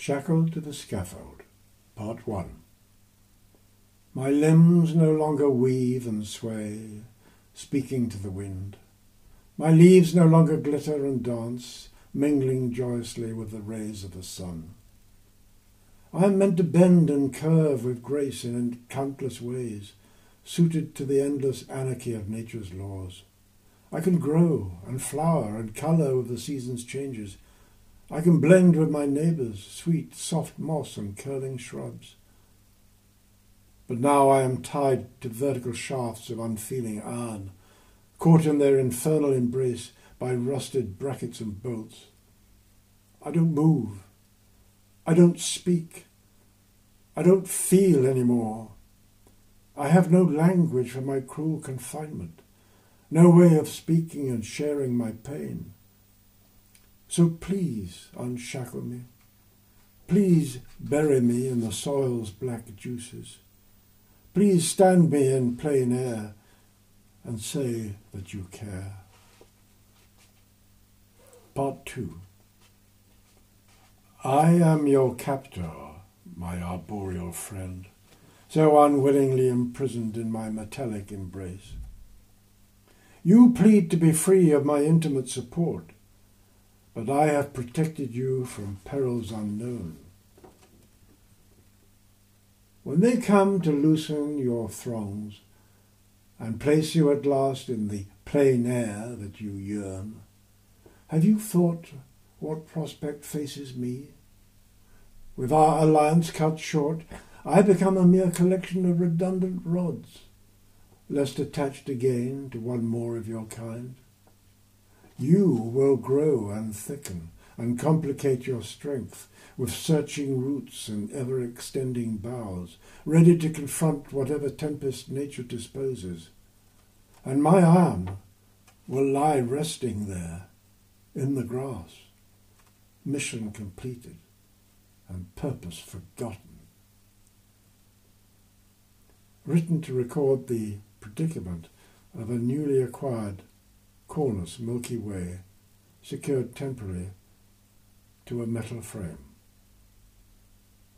Shackled to the Scaffold, Part 1. My limbs no longer weave and sway, speaking to the wind. My leaves no longer glitter and dance, mingling joyously with the rays of the sun. I am meant to bend and curve with grace in countless ways, suited to the endless anarchy of nature's laws. I can grow and flower and colour with the season's changes. I can blend with my neighbours, sweet, soft moss and curling shrubs. But now I am tied to vertical shafts of unfeeling iron, caught in their infernal embrace by rusted brackets and bolts. I don't move. I don't speak. I don't feel any more. I have no language for my cruel confinement, no way of speaking and sharing my pain. So please unshackle me. Please bury me in the soil's black juices. Please stand me in plain air and say that you care. Part 2. I am your captor, my arboreal friend, so unwillingly imprisoned in my metallic embrace. You plead to be free of my intimate support, but I have protected you from perils unknown. When they come to loosen your thongs and place you at last in the plain air that you yearn, have you thought what prospect faces me? With our alliance cut short, I become a mere collection of redundant rods, lest attached again to one more of your kind. You will grow and thicken and complicate your strength with searching roots and ever-extending boughs, ready to confront whatever tempest nature disposes. And my arm will lie resting there in the grass, mission completed and purpose forgotten. Written to record the predicament of a newly acquired Cornus Milky Way, secured temporarily to a metal frame.